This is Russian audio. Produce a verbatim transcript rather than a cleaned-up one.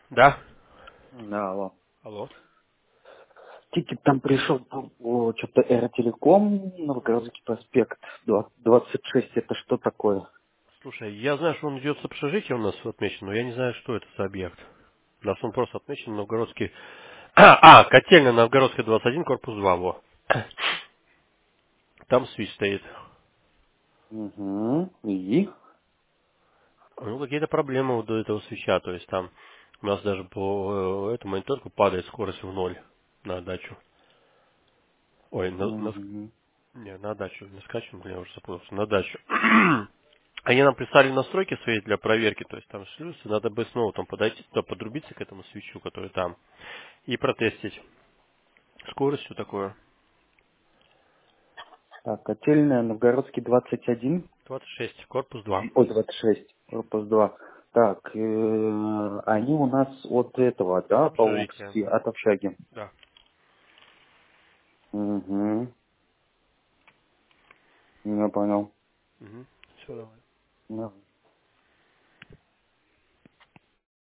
Да? Да, алло. Алло. Тикет там пришел, что-то Эротелеком, Новгородский проспект, два- двадцать шесть, это что такое? Слушай, я знаю, что он идет с общежития у нас отмечен, но я не знаю, что это за объект. У нас он просто отмечен Новгородский... А, а котельная Новгородская двадцать один, корпус два, во. Там свич стоит. Угу, и? Ну, какие-то проблемы вот до этого свеча, то есть там у нас даже по э, этому мониторку падает скорость в ноль на дачу. Ой, на, на ск- Угу. не, на дачу, не скачем, я уже запутался, на дачу. Они нам прислали настройки свои для проверки, то есть там шлюзы, надо бы снова там подойти туда, подрубиться к этому свечу, который там, и протестить скорость, все такое. Так, котельная, Новгородский двадцать один, двадцать шесть, корпус два. ой, двадцать шесть, корпус два. Так, э, они у нас от этого, От да, общежития. по-русски, от общаги. Да. Угу, я понял. Угу. Все, давай. Да.